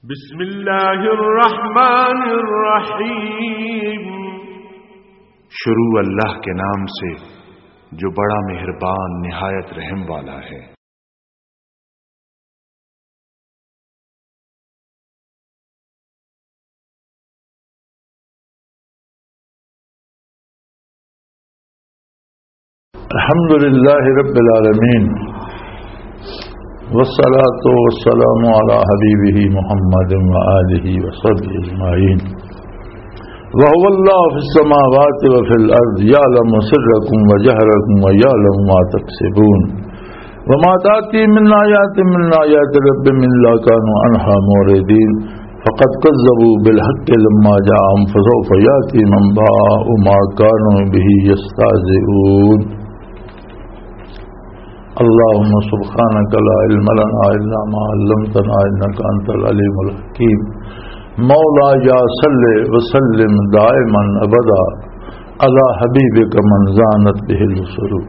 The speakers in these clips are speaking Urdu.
بسم اللہ الرحمن الرحیم، شروع اللہ کے نام سے جو بڑا مہربان نہایت رحم والا ہے۔ الحمدللہ رب العالمین، والصلاة والسلام علی حبیبہ محمد وآلہ وصحبہ اجمعین۔ وهو اللہ فی السماوات وفی الارض یعلم سرکم وجہرکم ویعلم ما تکسبون وما تأتی من آیات ربهم الا كانوا عنها معرضین فقد كذبوا بالحق لما جاءهم فسوف یأتی انباء ما كانوا به یستہزئون۔ اللهم سبحانك لا علم لنا الا ما علمتنا انك انت العليم الحكيم۔ مولاي صل وسلم دائما ابدا على حبيبك من زانت به السرور۔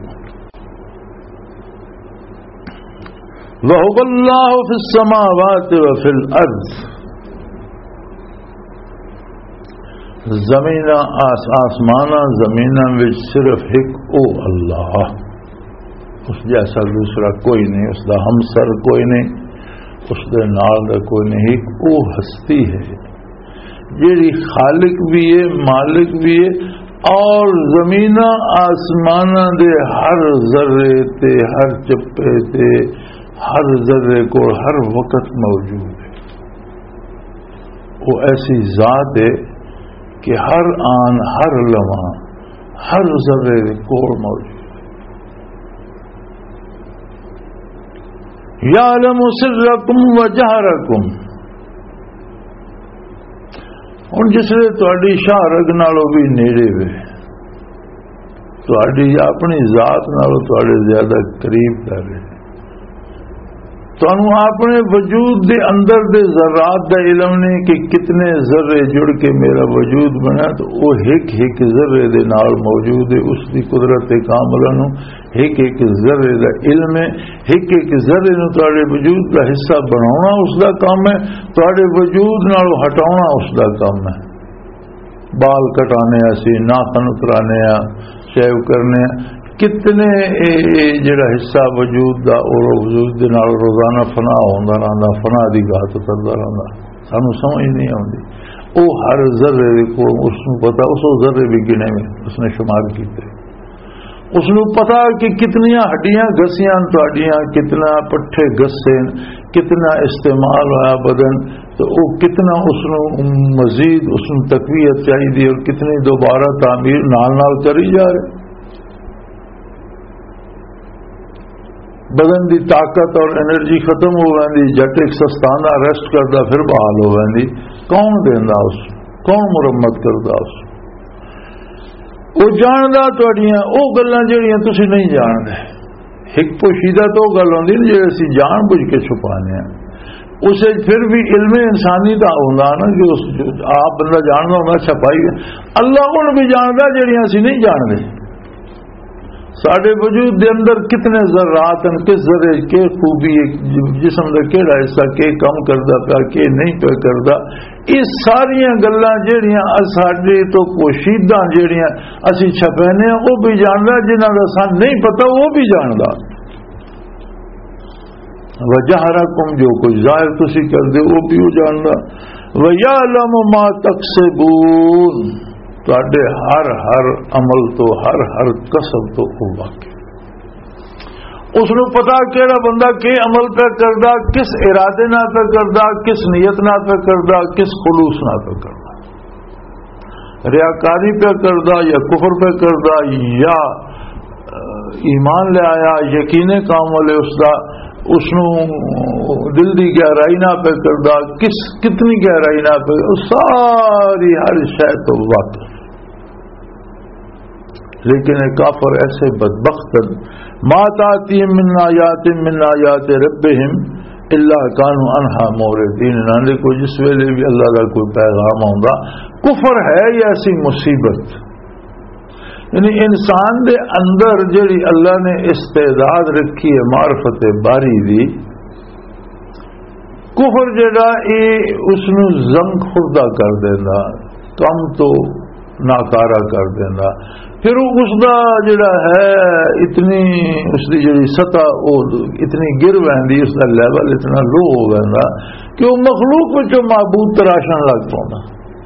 وهو الله في السماوات وفي الارض، زمین آسمانا زمیناں وچ صرف ایک او اللہ، اس جیسا دوسرا کوئی نہیں، اس دا ہمسر کوئی نہیں، اس دے نال دا کوئی نہیں۔ ایک وہ ہستی ہے جیڑی خالق بھی ہے، مالک بھی ہے، اور زمین آسمان دے ہر ذرے تے، ہر چپے تے، ہر ذرے کو ہر وقت موجود ہے۔ وہ ایسی ذات ہے کہ ہر آن، ہر لمحہ، ہر ذرے کو موجود ہے۔ یعلم سرکم وجہرکم، ہن جس نے تہاڈی شاہ رگ نالوں بھی نیڑے وے، تہاڈی اپنی ذات نالوں تہاڈے زیادہ قریب کر رہے، تانوں اپنے وجود دے اندر دے ذرات دا علم نہیں کہ کتنے ذرے جڑ کے میرا وجود بنا، تو وہ ایک ایک ذرے دے نال موجود ہے۔ اس دی قدرت کاملہ نو ایک ایک ذرے دا علم ہے، ایک ایک ذرے نو تہاڈے وجود دا حصہ بناونا اس دا کام ہے، تہاڈے وجود نال ہٹاونا اس دا کام ہے۔ بال کٹانے اسی، ناخن اترانے، شیو کرنے، کتنے جڑا حصہ وجود دا اور وجود دے نال روزانہ فنا ہوندا رہندا، فنا دی گاہ تو کردا رہندا، سانو سمجھ نہیں آندی۔ او ہر ذرے کو اس نو پتہ، اس ذرے بھی گنے میں اس نے شمار کیتے، اس نو پتا کہ کتنیاں ہڈیاں گسیاں تہاڈیاں، کتنا پٹھے گسے، کتنا استعمال ہوا بدن، تو وہ کتنا اس نو مزید اس نو تقویت چاہیے اور کتنی دوبارہ تعمیر نال نال کری جا رہے۔ بدن دی طاقت اور انرجی ختم ہو ویندی، جٹ ایک سستانہ ریسٹ کردا پھر بحال ہو ویندی، کون دیندا اس، کون مرمت کردا اس؟ وہ جاندا تہاڈیاں او گلاں جہڑیاں تسی نہیں جاندے۔ ایک پوشیدہ تو گل ہوندی جے اسی جان بوجھ کے چھپانے ہیں، اسے پھر بھی علم انسانی دا ہوندا نا کہ اس آپ بندہ جاندا ہوندا چھپائی، اللہ ان بھی جاندا جہڑیاں اسی نہیں جاندے۔ ساڈے وجود دے اندر کتنے ذرات ہیں، کس ذرے کے خوبی، جسم دا کیڑا حصہ کے کم کردا پیا، کے نہیں پیا کردا، یہ ساریاں گلاں جہڑیاں ساڈے تو پوشیدہ جہڑیاں اسی چھپینے ہیں، وہ بھی جاندا، جنہاں دا سان نہیں پتا وہ بھی جاندا۔ وجہرکم، جو کچھ ظاہر تسی کردے وہ بھی وہ جاندا۔ ویعلم ما تکسبون، تواڈے ہر ہر عمل تو، ہر ہر کسب تو وہ واقع، اس نو پتا کیڑا بندہ کہ عمل پہ کردا، کس ارادے نال پہ کردا، کس نیت نال پہ کردا، کس خلوص نال پہ کردا، ریاکاری پہ کردا یا کفر پہ کردا یا ایمان لے آیا، یقین کام والے اس دا، اس نو دل دی گہرائی نہ پہ کردا، کس کتنی گہرائی نہ پہ، ساری ہر شے تو واقع۔ لیکن کافر ایسے بدبخت، ما تأتی من آیات ربهم الا كانوا عنها معرضین، نہ کوئی جس ویلے بھی اللہ کا کوئی پیغام آوندا، کفر ہے یا ایسی مصیبت، یعنی انسان دے اندر جڑی اللہ نے استعداد رکھی ہے معرفت باری دی، کفر جڑا یہ اس نو زنگ خوردہ کر دینا، کم تو ناکارا کر دینا، پھر اس دا جڑا ہے اتنی اس دی جڑی سطح وہ اتنی گر ویندی، اس دا لیول اتنا لو ہو ویندا کہ وہ مخلوق وچوں معبود تراشن لگ پوندا۔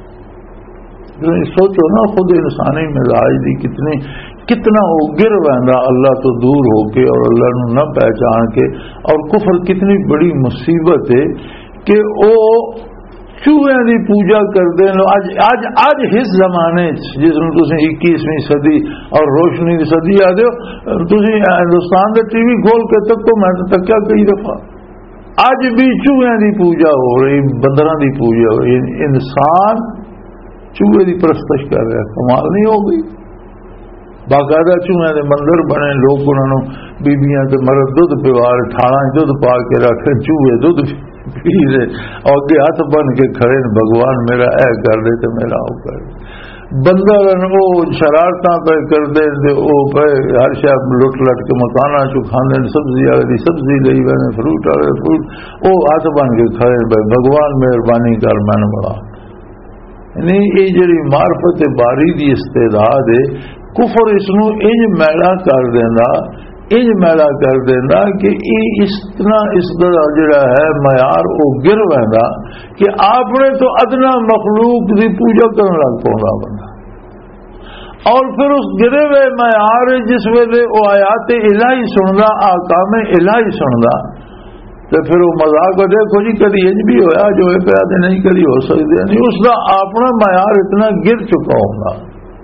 سوچو نا خود انسانی مزاج دی کتنا وہ گر ویندا اللہ تو دور ہو کے اور اللہ نو نہ پہچان کے، اور کفر کتنی بڑی مصیبت ہے کہ وہ چوہے دی پوجا کرتے ہیں۔ اج اس زمانے جس میں تسی 21ویں صدی اور روشنی دی صدی آدھے ہو، تسی ہندوستان دے ٹی وی کھول کے تکو، میں تو تکیا کئی دفعہ، اج بھی چوہے دی پوجا ہو رہی، بندراں دی پوجا ہو رہی، انسان چوہے دی پرستش کر رہا۔ کمال نہیں ہو گئی؟ باقاعدہ چوہے دے مندر بنے، لوگ انہوں بیبیاں تے مرد دودھ پیوار 18 دودھ پا کے رکھے، چوہے دودھ پی رہے اور اگے ہاتھ بن کے کھڑے، بھگوان میرا اے کر دے تے میرا او کر دے۔ بندر وہ شرارتاں پہ کر دے، وہ پہ ہر شے لٹ لٹ کے مکاناں چ کھاندے، سبزی والے دی سبزی لئی وینے، فروٹ والے فروٹ، وہ ہاتھ بن کے کھڑے، بھگوان مہربانی کر میں بڑا۔ یعنی یہ جڑی معرفت باری دی استعداد ہے، کفر اس نو انج میلا کر دینا، انج میلا کر دینا کہ اس طرح اس دا جڑا ہے معیار وہ گر ویندا کہ اپنے تو ادنا مخلوق دی پوجا کرن لگ پوندا بندہ، اور پھر اس گرے ہوئے معیار جس ویلے وہ آیات الہی سندا، احکام الہی سندا، تو پھر وہ مذاق کو دیکھو جی کدی انج بھی ہویا جو ہے پہ آدھے نہیں کدی ہو سکتے، نہیں اس دا اپنا معیار اتنا گر چکا ہوگا،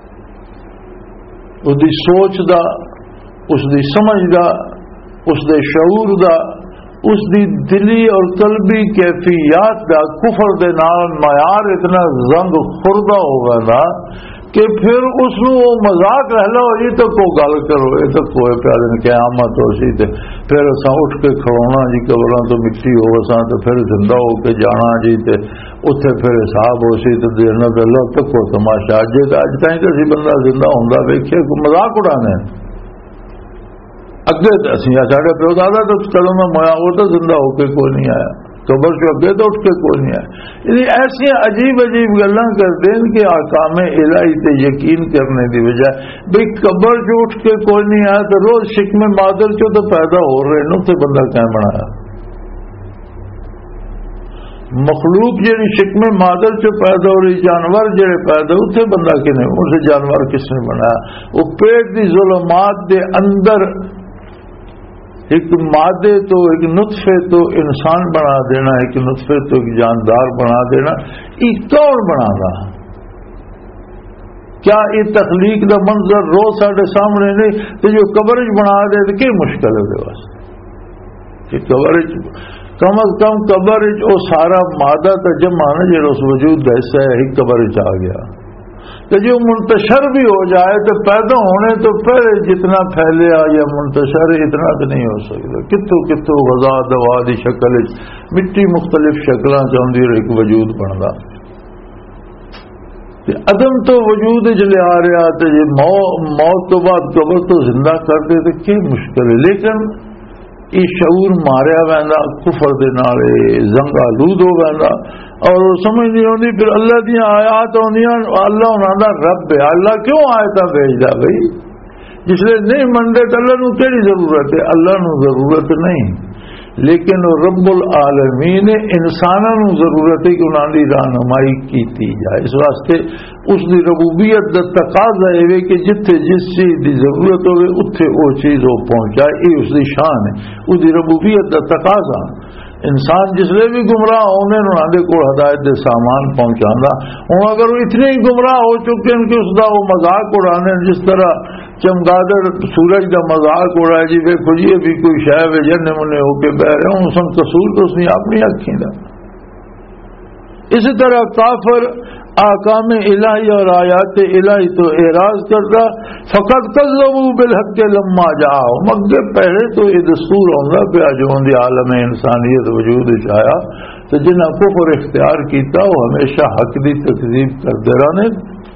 اس دی سوچ دا، اس دی سمجھ دا، اس دے شعور دا، اس دی دلی اور قلبی کیفیات دا کفر دے نال معیار اتنا زنگ خوردہ ہوگا نا کہ پھر اس نو وہ مذاق رہ لو، یہ تو کو گل کرو، یہ تو کوئی پیادے قیامت ہو سی تے پھر اساں اٹھ کے کھڑونا جی قبراں تو مٹی ہو اساں تو پھر زندہ ہو کے جانا جی تے اتنے پھر حساب ہو سی تے جنت اللہ تک کو تماشا۔ اج تائیں تو اسی بندہ زندہ ہوندا ویکھے مذاق اڑانے اگے اسی ساڈے پیو دادا تو کدوں دا مویا وہ تو زندہ ہو کے کوئی نہیں آیا، قبر سے اگے تو اٹھ کے کوئی نہیں آیا۔ یعنی ایسی عجیب عجیب گلاں کرتے ہیں کہ احکام الہی تے یقین کرنے دی بجائے بھئی قبر سے اٹھ کے کوئی نہیں آیا تو روز شکم مادر چو تو پیدا ہو رہے نقطے بندہ کہیں بنایا، مخلوق جڑی شکم مادر چو پیدا ہو رہی، جانور جڑے پیدا اتنے بندہ کنے، ان سے جانور کس نے بنایا؟ وہ پیٹ دی ظلمات دے اندر ایک مادے تو ایک نطفے تو انسان بنا دینا، ایک نطفے تو ایک جاندار بنا دینا، یہ کون بنا رہا؟ کیا یہ تخلیق دا منظر روز ساڈے سامنے نہیں تو جو قبر بنا دے تو کی مشکل ہے واسطے کہ قبر کم از کم قبر وہ سارا مادہ تو جمع نا جو اس وجود کا حصہ ہے ایک قبر آ گیا، تو جو منتشر بھی ہو جائے تو پیدا ہونے تو پہلے جتنا پھیلیا یا منتشر اتنا تو نہیں ہو سکتا، کتوں کتوں غذا دوا دی شکل مٹی مختلف شکلاں چاہتی ایک وجود بنتا، عدم تو وجود چلے آ رہا تو جی موت تو بعد قبر تو زندہ کر دے تو کی مشکل ہے، لیکن یہ شعور ماریا ویندا کفر دے نال زنگ آلود ہو ویندا اور سمجھ نہیں ہوندی، پھر اللہ دی آیات ہوندیاں، اللہ انہاں دا رب ہے، اللہ کیوں آیتاں بھیجدا بھئی؟ جس لئے نہیں مندے تو اللہ نو کیڑی ضرورت ہے؟ اللہ نو ضرورت نہیں، لیکن رب العالمین انساناں نو ضرورت ہے کہ انہاں دی رہنمائی کیتی جائے، اس واسطے اس دی ربوبیت دا تقاضا ہے کہ جتھے جس چیز دی ضرورت ہوئے اتھے وہ چیز وہ پہنچائے، یہ اس دی شان ہے، اس دی ربوبیت دا تقاضا۔ انسان جس لئے بھی گمراہ ہونے انہوں نے کو ہدایت دے سامان پہنچانا، ہوں اگر وہ اتنے ہی گمراہ ہو چکے ہیں کہ اس دا وہ مذاق اڑانے، جس طرح چمگادڑ سورج کا مذاق اڑائے جی ویکھو جی ابھی کوئی شاید جن منے ہو کے بہ رہے ہوں، سن قصور تو اس نے اپنی اکھیں دا۔ اسی طرح کافر احکام الہی اور آیات الہی تو اعراض کرتا، فقط کذبوا بالحق لما جاءہم، مگر پہلے تو یہ دستور ہونا پہ جو دی عالم انسانیت وجود آیا تو جنہاں کفر اختیار کیتا وہ ہمیشہ حق دی تکذیب کرتے رہنے،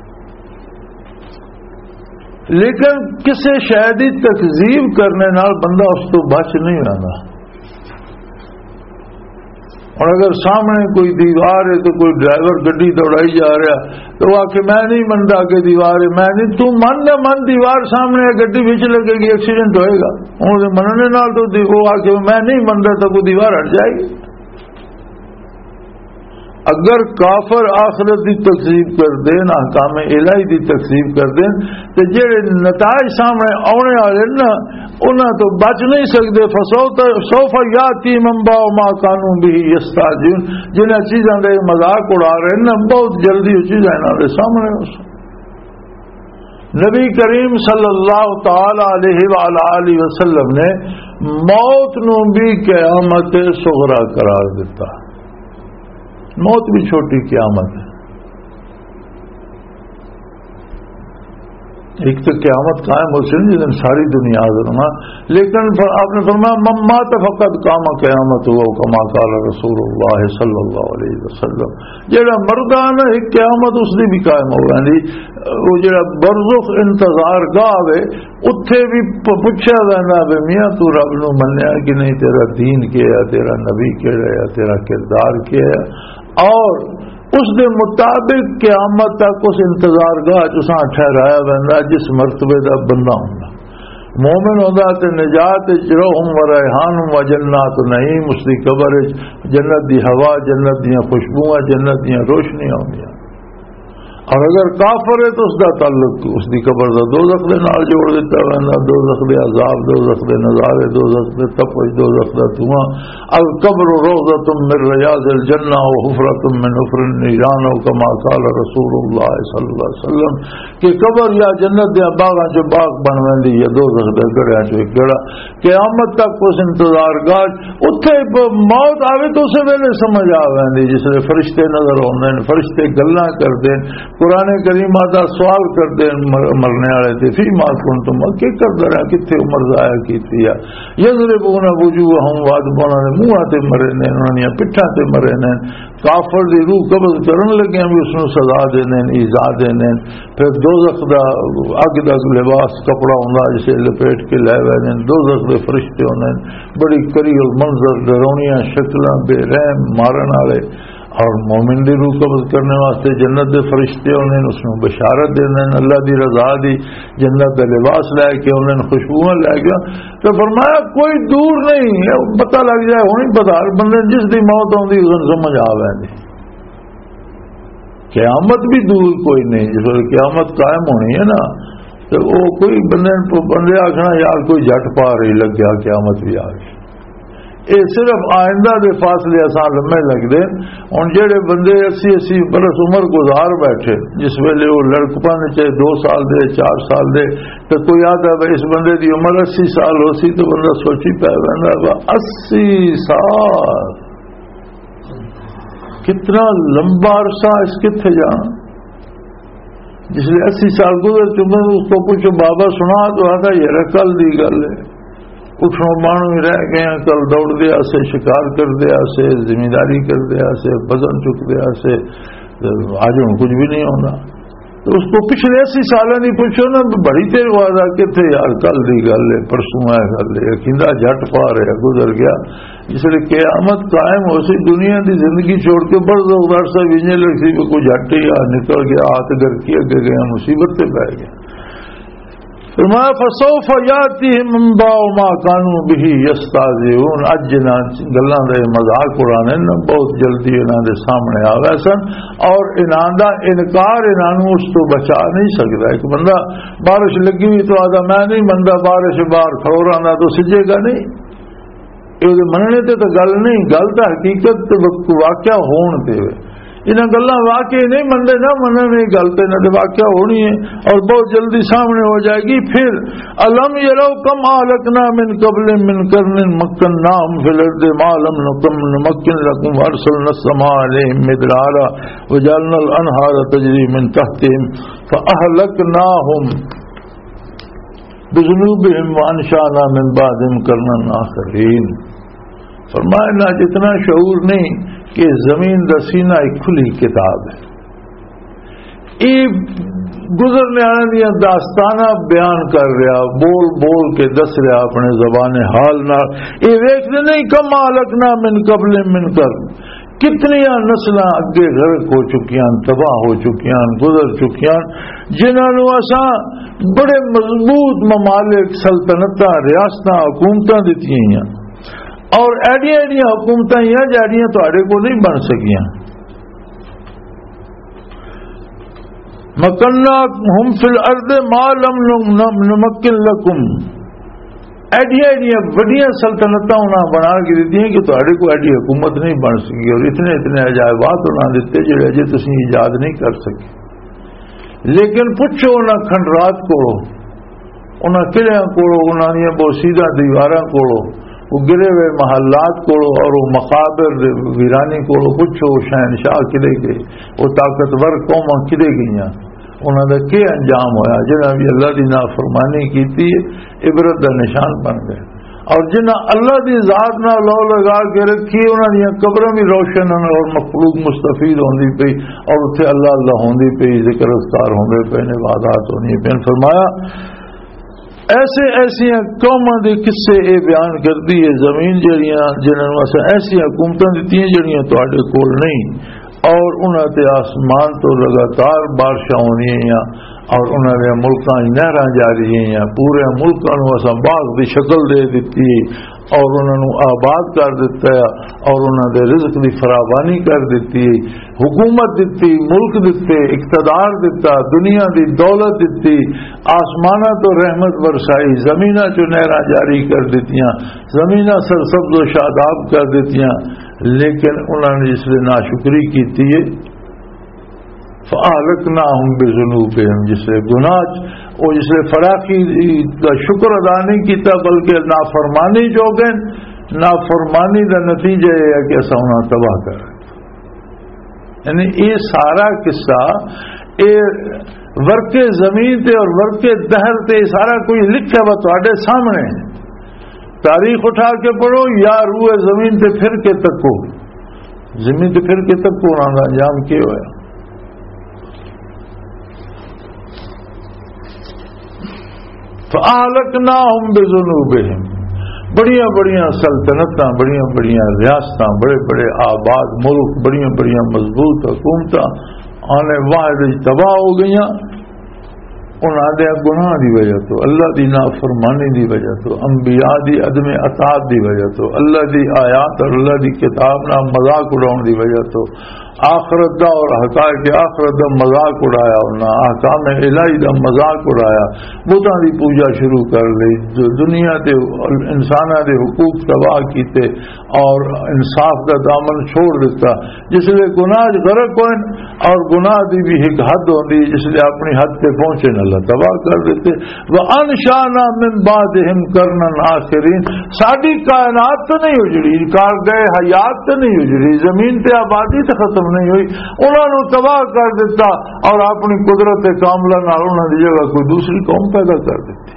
لیکن کسی شاید تکذیب کرنے نال بندہ اس تو بچ نہیں رہتا، اور اگر سامنے کوئی دیوار ہے تو کوئی ڈرائیور گڈی دوڑائی جا رہا تو وہ آ کے میں نہیں منتا کہ دیوار ہے، میں نہیں، تو من دیوار سامنے ہے، گڈی بچ لگے گی، ایکسیڈنٹ ہوئے گا، وہ مننے نال تو وہ آ کے میں نہیں منتا تو وہ دیوار ہٹ جائے گی۔ اگر کافر آخرت دی تکذیب کر دین، احکام الہی دی تکذیب کر دین، تو جڑے نتائج سامنے آنے والے نا انہاں تو بچ نہیں سکتے۔ فسوف یاتی من بعد ما کانوا به یستعجلون، جنہیں چیزاں دے مذاق اڑا رہے ہیں نا بہت جلدی وہ چیزاں انہاں دے سامنے ہو۔ نبی کریم صلی اللہ تعالی علیہ وآلہ وسلم نے موت نو بھی قیامت صغری قرار دیتا۔ موت بھی چھوٹی قیامت ہے۔ ایک تو قیامت قائم ہو سی جس دن ساری دنیا حاضر ہونا، لیکن آپ نے فرمایا من مات فقد قام قیامت ہوا کما قال رسول اللہ صلی اللہ علیہ وسلم، جڑا مردہ نا ایک قیامت اس دی بھی قائم ہو گی۔ وہ جڑا برزخ انتظار گاہ ہے اتھے بھی پوچھا جانا ہے میاں تو رب نو منیا کہ نہیں، تیرا دین کیا ہے، تیرا نبی کیڑا ہے، تیرا کردار کیا ہے، اور اس دے مطابق قیامت تک اس انتظار گاہ چساں ٹھہرایا ویندا جس مرتبے دا بندہ ہوندا۔ مومن ہوندا تے نجات روحم و ریحان و جنات نعیم، اس دی قبر جنت دی ہوا، جنت دیاں خوشبوئاں، جنت دیاں روشنیاں ہوندیاں۔ اور اگر کافر ہے تو اس دا تعلق اس دی قبر دا دوزخ دے نال جوڑ دیتا ویندا، دوزخ دے عذاب، دوزخ دے نظارے، دوزخ دے تپش، دوزخ دا دھواں۔ القبر روضۃ من ریاض الجنہ وحفرۃ من حفر النیران، کما قال رسول اللہ صلی اللہ علیہ وسلم کہ قبر یا جنت دے باغاں چ باغ بن ویندی یا دوزخ دے گڑھیاں چ ایک گڑھا۔ قیامت تک اس انتظار گاہ اتھے موت آوے تو اسے ویلے سمجھ آ ویندی جس لئے فرشتے نظر آندے، فرشتے گلاں کردے، قرآن کریم آتا سوال کرتے مرنے والے تھے فی ما کنتم کی کرتے رہا، کتنے عمر ضائع کیتی ہے، یضربون وجوہہم وادبون منہ تے مرے نے، انہوں نے پٹھا تے مرے نے۔ کافر دی روح قبض کرن لگے بھی اس نو سزا دینے، ایذا دینے۔ پھر دوزخ دا اگ دا لباس کپڑا ہوندا جسے لپیٹ کے لے ویندے، دوزخ دے فرشتے ہوندے بڑی کری المنظر، ڈرونیاں شکلاں، بے رحم مارن والے۔ اور مومن دی روح قبض کرنے واسطے جنت دے فرشتے ہونے اس نو بشارت دینے، اللہ دی رضا دی جنت دا لباس لے کے انہیں خوشبوئیں لے گیا۔ تو فرمایا کوئی دور نہیں، پتہ لگ جائے ہونی پتہ، ہر بندے جس دی موت ہوندی اس سمجھ آ ویندی۔ قیامت بھی دور کوئی نہیں، جس وقت قیامت قائم ہونی ہے نا تو وہ کوئی بندے آخنا یار کوئی جٹ پا رہی لگ گیا قیامت بھی آ گئی۔ یہ صرف آئندہ دے فاصلے آسان لمے لگتے ہوں۔ جہے بندے 80 برس عمر گزار بیٹھے، جس ویلے وہ لڑکپن چاہے 2 سال دے 4 سال دے، تو کوئی آتا ہے اس بندے دی عمر 80 سال ہو سی تو بندہ سوچی پہ بندہ 80 سال کتنا لمبا عرصہ، اس کتنے جانا۔ جس لئے 80 سال گزر چکے اس کو پوچھو بابا سنا تو آتا یہ کل دی گل ہے، اٹھنوں مانو ہی رہ گئے ہیں، کل دوڑ دیا سے، شکار کر دیا سے، ذمہ داری کر دیا سے، وزن چک دیا سے، آج ہوں کچھ بھی نہیں ہونا۔ تو اس کو پچھلے 80 سالوں نہیں پوچھو نا بڑی دیر بعد کتنے یار کل دی گل ہے، پرسوں ہے گل ہے، کھیندا جھٹ پا رہے گزر گیا۔ اس لیے قیامت قائم ہو سی، دنیا کی زندگی چھوڑ کے بڑھ زوردار سے ویجنے لگ سی کوئی جھٹ ہی نکل گیا، ہاتھ گھر کی اگے گئے، مصیبت پہ پہ گیا۔ فرمایا فسوف یاتیہم من بعد ما کانوا به یستہزئون، اج جنہاں گلاں دے مذاق اڑانے بہت جلدی انہاں دے سامنے آوے سن، اور انہاں دا انکار انہاں نوں اس تو بچا نہیں سکدا۔ ایک بندہ بارش لگی ہوئی تو آدھا میں نہیں مندا، بارش باہر کھڑو رہنا تو سجے گا نہیں، یہ مننے تے تو گل نہیں، گل تو حقیقت تے واقعہ ہون تے انہیں گلاں واقعی نہیں منتے نہ مننے گل تو انہیں واقعہ ہونی ہے اور بہت جلدی سامنے ہو جائے گی۔ پھر الم یرو کم اہلکنا من قبل من قرن مکناہم فی الارض ما لم نمکن لکم وارسلنا السماء علیہم مدرارا وجعلنا الانہار تجری من تحتہم فاہلکناہم بذنوبہم وانشانا من بعدہم قرنا آخرین۔ فرمایا نہ جتنا شعور نہیں کہ زمین دا سینہ ایک کھلی کتاب ہے، یہ گزرنے آنے دیا داستانہ بیان کر رہا، بول بول کے دس رہا اپنے زبان حال نہ، یہ ویکھتے نہیں کم اہلکنا من قبل من قرن، کتنیاں نسلاں اگے غرق ہو چکیاں، تباہ ہو چکیاں، گزر چکیاں، جنہوں نے اساں بڑے مضبوط ممالک، سلطنتاں، ریاستاں، حکومتاں دیتی ہیں، اور ایڈیاں ایڈیاں حکومتاں ہیں جہڑیاں تہاڈے کو نہیں بن سکیاں۔ مکناہم فی الارض ما لم نمکن لکم، ایڈیاں ایڈیاں بڑیاں سلطنتاں انہاں بنا کے دیتی ہیں کہ تہاڈے کو ایڈی حکومت نہیں بن سکی، اور اتنے اتنے عجائبات انہاں دیتے جڑے اجے تسی ایجاد نہیں کر سکے۔ لیکن پوچھو انہاں کھنڈرات کولو، انہاں قلعیاں کولو، انہاں دیاں بوسیدہ دیواراں کولو، وہ گرے ہوئے محلات کولو، اور وہ مقابر ویرانی کولو پوچھو شہنشاہ کدے گئے، وہ طاقتور قوماں کدے گئیاں، انہوں کا کیا انجام ہویا؟ جنہاں بھی اللہ کی نافرمانی کی عبرت کا نشان بن گئے، اور جنہاں اللہ کی ذات نہ لو لگا کے رکھی انہوں نے قبر بھی روشن اور مخلوق مستفید ہوندی پئی، اور اتنے اللہ اللہ ہوندی پئی، ذکر اذکار ہوندے پے، عبادات ہونی پئی۔ فرمایا ایسے ایسیا قوماں دے قصے اے بیان کرتی ہے زمین جڑیاں جنہاں واسطے ایسی حکومتاں دتیاں جڑیاں تواڈے کول نہیں، اور انہاں تے آسمان تو لگاتار بارشاں ہونی ہیں، اور انہاں دے ملکاں نہراں جاری ہیں، پورے ملکاں نوں اساں باغ دی شکل دے دتی، اور انہاں نوں آباد کر دتا ہے، اور انہاں دے رزق دی فراوانی کر دتی، حکومت دتی، ملک دتے، اقتدار دتا، دنیا دی دولت دتی، آسماناں تو رحمت برسائی، زمیناں چوں نہراں جاری کر دتیاں، زمیناں سرسبز و شاداب کر دتیاں، لیکن انہوں نے جس لئے ناشکری کی تھی فَأَهْلَكْنَاهُمْ بِذُنُوبِهِمْ، جس لئے گناہ اور جس لئے فراخی کا شکر ادا نہیں کیتا بلکہ نافرمانی جو گئے، نافرمانی کا نتیجہ یہ ہے کہ ایسا انہیں تباہ کر رہے۔ یعنی یہ سارا قصہ ورقے زمین تے اور ورقے دہر تے سارا کوئی لکھا ہوا تواڈے سامنے، تاریخ اٹھا کے پڑھو یا روئے زمین تے پھر کے تکو، زمین تے پھر کے تکو انہاں دا انجام کیا ہوا۔ فَأَهْلَكْنَاهُمْ بِذُنُوبِهِمْ، بڑیاں بڑیاں سلطنتاں، بڑیاں بڑیاں ریاستاں، بڑے بڑے آباد ملک، بڑیاں بڑیاں مضبوط حکومتاں آنے واحد تباہ ہو گئیاں انہاں دے گناہ دی وجہ تو، اللہ دی نافرمانی دی وجہ تو، انبیاء دی عدم اطاعت دی وجہ تو، اللہ دی آیات اور اللہ دی کتاب نہ مذاق اڑاؤن دی وجہ تو، آخرت دا اور حقائق آخرت دا مذاق اڑایا، انہاں احکام الہی دا مذاق اڑایا، بتاں دی پوجا شروع کر لئی، دنیا تے انساناں دے حقوق تباہ کیتے اور انصاف دا دامن چھوڑ دیتا، جس لئے گناہ غرق ہوئے، اور گناہ دی بھی ایک حد ہوندی جس لئے اپنی حد تے پہنچے نہ اللہ تباہ کر دیتے۔ وَأَنشَأْنَا مِن بَعْدِهِمْ قَرْنًا آخَرِينَ، ساری کائنات تو نہیں اجڑی، کار گئے حیات تو نہیں اجڑی، زمین تے آبادی تو ختم نہیں ہوئی، انہوں نے تباہ کر دیتا، اور اپنی قدرت کاملہ نال انہوں نے جگہ کوئی دوسری قوم پیدا کر دیتی۔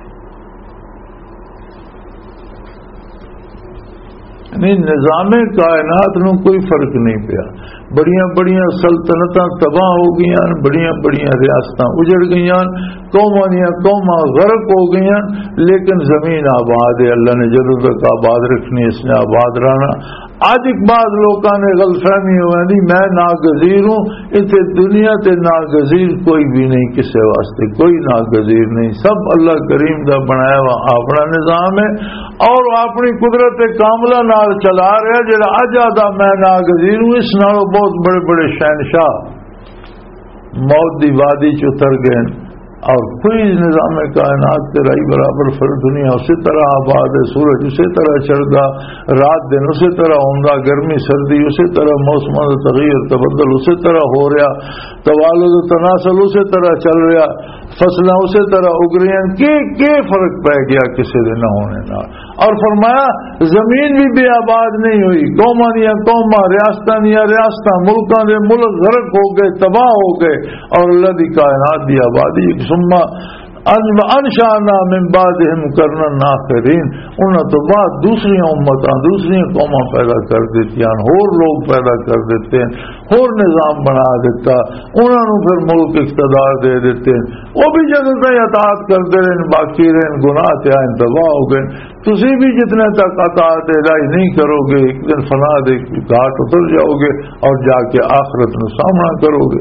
یعنی نظام کائنات نو کوئی فرق نہیں پیا، بڑیاں بڑیاں سلطنتاں تباہ ہو گئیاں، بڑیاں بڑیاں ریاستاں اجڑ گئیاں، قوماں دیاں قوماں غرق ہو گئیاں، لیکن زمین آباد ہے، اللہ نے جدوں تک آباد رکھنی اس نے آباد رہنا۔ آج ایک بعض لوگوں نے غلط فہمی ہوئی میں ناگزیر ہوں، اتنے دنیا تے ناگزیر کوئی بھی نہیں، کسے واسطے کوئی ناگزیر نہیں، سب اللہ کریم کا بنایا ہوا اپنا نظام ہے، اور اپنی قدرت کاملہ نال چلا رہا، جڑا اج آدھا میں ناگزیر ہوں، اس نالوں بہت بڑے بڑے شہنشاہ موت دی وادی چتر گئے، اور کوئی نظام کائنات کے رائی برابر دنیا اسی طرح آباد ہے، سورج اسی طرح چڑھتا، رات دن اسی طرح ہوندہ، گرمی سردی اسی طرح، موسم تغیر تبدل اسی طرح ہو رہا، توالد و تناسل اسی طرح چل رہا، فصلیں اسی طرح اگ رہی ہیں، کہ فرق پہ گیا کسی دن نہ ہونے نہ۔ اور فرمایا زمین بھی بے آباد نہیں ہوئی، قوماں دیا قوماں، ریاستاں دیا ریاستاں، ملکاں دے ملک غرق ہو گئے، تباہ ہو گئے، اور اللہ دی کائنات دی آبادی ثم انشانا من بعدہم قرنن آخرین، انہوں تو بعد دوسری امتاں دوسری قوماں پیدا کر دیتی ہیں، اور لوگ پیدا کر دیتے ہیں، اور نظام بنا دیتا، انہوں نے پھر ملک اقتدار دے دیتے ہیں، وہ بھی جدوں تک اطاعت کرتے رہے باقی رہے گناہ تے آئیں تباہ ہو گئے۔ تسی بھی جتنے تک اطاعت الہی نہیں کرو گے ایک دن فنا دے گھاٹ اتر جاؤ گے اور جا کے آخرت میں سامنا کرو گے۔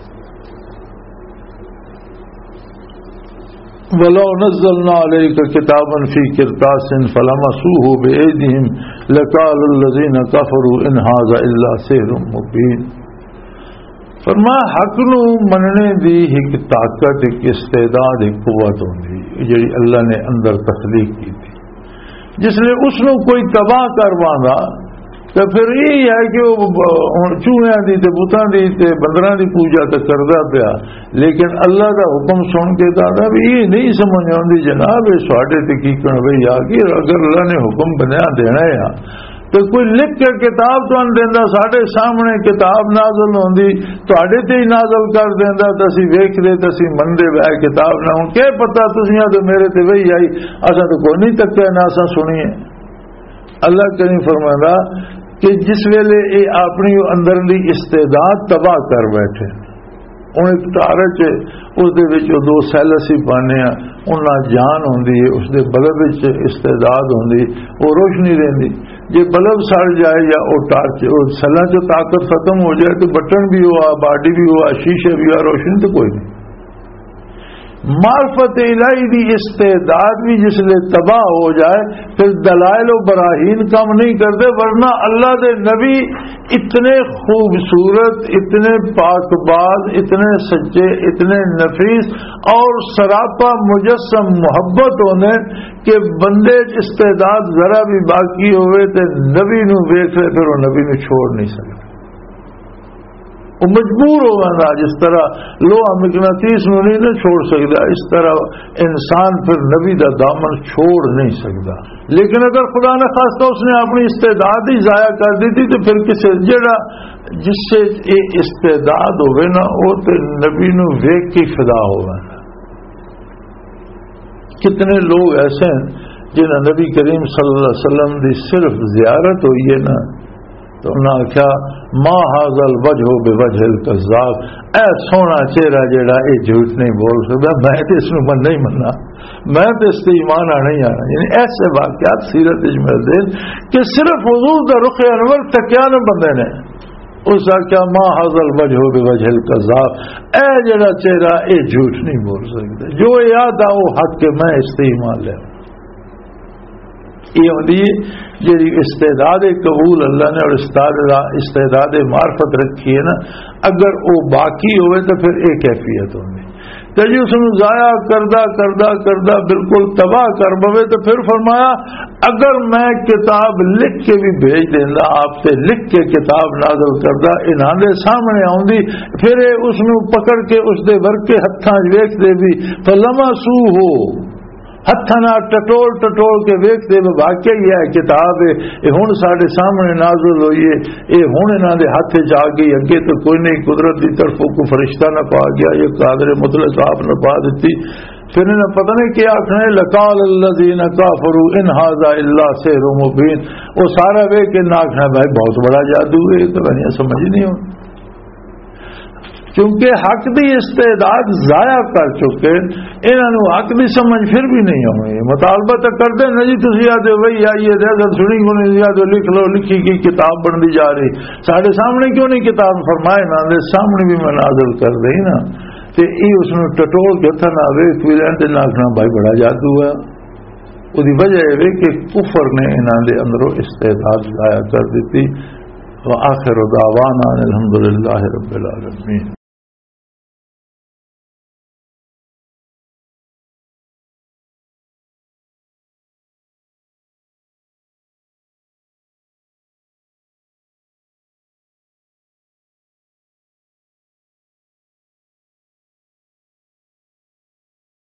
وَلَوْ نَزَّلْنَا عَلَيْكَ كِتَابًا فِي قِرْطَاسٍ فَلَمَسُوهُ بِأَيْدِيهِمْ لَقَالَ الَّذِينَ كَفَرُوا إِنْ هَذَا إِلَّا سِحْرٌ مُبِينٌ۔ فرمایا حق نو مننے دی ایک طاقت، ایک استعداد، ایک قوت ہوندی جڑی اللہ نے اندر تخلیق کی تھی، جس نے اس نو کوئی تباہ کرواندا تو پھر یہ ہے کہ چوہیاں دی تے بتاں دی تے بندراں دی پوجا تے کردا پیا، لیکن اللہ دا حکم سن کے دادا بھی یہ نہیں سمجھ آندی جناب یہ ساڈے تے کی کہنا بھئی آ کے اگر اللہ نے حکم بنیا دینا ہے تو کوئی لکھ کے کتاب تو دیندا، ساڈے سامنے کتاب نازل ہوندی تواڈے تے ہی نازل کر دیندا تے اسی ویکھدے تے اسی مندے وے کتاب نہ ہن کہ پتہ تسیاں تے میرے تے وہی آئی اساں تو کوئی نہیں تکیا نہ اساں سنیے۔ اللہ کریم فرماندا کہ جس ویلے یہ اپنی اندرلی استعداد تباہ کر بیٹھے، ہوں ایک تارے چ اس دے وچ دو سیل اسی پانے ہیں، انہاں جان ہوندی ہے، اس دے بلب وچ استعداد ہوندی، وہ روشنی رہندی، جے بلب سڑ جائے یا وہ ٹارچ وہ سیلاں چ طاقت ختم ہو جائے تو بٹن بھی ہوا، باڈی بھی ہوا، شیشے بھی ہوا، روشنی تو کوئی نہیں۔ معرفت الہی دی استعداد بھی جس لئے تباہ ہو جائے پھر دلائل و براہین کم نہیں کرتے، ورنہ اللہ دے نبی اتنے خوبصورت، اتنے پاک باز، اتنے سچے، اتنے نفیس اور سراپا مجسم محبت ہونے کہ بندے استعداد ذرا بھی باقی ہوئے تو نبی نو ویکھ لے پھر وہ نبی نو چھوڑ نہیں سکتے، وہ مجبور ہوگا، جس طرح لوہا مقناطیس نو نہیں نہ چھوڑ سکتا اس طرح انسان پھر نبی دا دامن چھوڑ نہیں سکتا۔ لیکن اگر خدا نہ خواستہ اس نے اپنی استعداد ہی ضائع کر دی تھی تو پھر کسے جڑا جس سے یہ استعداد ہوئے نا وہ تو نبی نو ویکھ کے فدا ہوگا۔ کتنے لوگ ایسے ہیں جنہیں نبی کریم صلی اللہ علیہ وسلم دی صرف زیارت ہوئی ہے نا تو انہاں کیا ما ھذا الوجہ بوجہ الکذاب، اے سونا چہرہ جیڑا اے جھوٹ نہیں بول سکتا، میں تو اس میں نہیں مننا، میں تو اس سے ایمان نہیں آنا۔ یعنی ایسے واقعات سیرت ملتے کہ صرف حضور دا رخ انور تکیا نہ بندے نے اس کا کیا ما ھذا الوجہ بوجہ الکذاب، اے جیڑا چہرہ اے جھوٹ نہیں بول سکتا، جو یاد آؤ حق کے میں اس سے ایمان لے۔ یہ ہوتی جی استعداد قبول اللہ نے اور استعداد معرفت رکھی ہے نا، اگر وہ باقی ہوئے تو پھر ایک کیفیت ہوگی تو جی اس نے ضائع کردہ بالکل تباہ کر بوے تو پھر فرمایا اگر میں کتاب لکھ کے بھی بھیج دینا آپ سے، لکھ کے کتاب نازل کردہ انہاں دے سامنے آؤندی پھر اس نے پکڑ کے اس دے ورکے ہتھاں ویکھ دے بھی فلمسو ہو، ہتھاں ٹٹول کے ویکھتے واقعی یہ ہے کتاب ہے ہن ساڈے سامنے نازل ہوئی ہے، یہ ہن انہاں دے ہاتھ وچ آ گئی، اگے تو کوئی نہیں، قدرت کی طرفوں کو فرشتہ نہ پا گیا، یہ قادر مطلق آپ نے پا دیتی، پھر انہیں پتہ نہیں کیا آخنا ہے لقال الذین کافروا ان ھذا الا سحر مبین، وہ سارا ویکھ کے نہ آخنا بھائی بہت بڑا جادو ہے، یہ تو سمجھ نہیں ہو، کیونکہ حق دی استعداد ضائع کر چکے، انہوں نے حق دی سمجھ پھر بھی نہیں ہوئی، مطالبہ تو کرتے ہیں جی تسی آدھے وہی آئیے اگر سنی کو نہیں آدھے لکھ لو، لکھی کی کتاب بنتی جا رہی، سارے سامنے کیوں نہیں کتاب فرمائے نا دے سامنے بھی میں نازل کر دئی نا، تو یہ اس نے ٹٹول کے تھا نہ ویکھ بھی لین تے نہ آخنا بھائی بڑا جادو ہے، وہ وجہ یہ کہ کفر نے انہوں دے اندروں استعداد ضائع کر دیتی۔ وآخر دعوانا الحمدللہ رب العالمین۔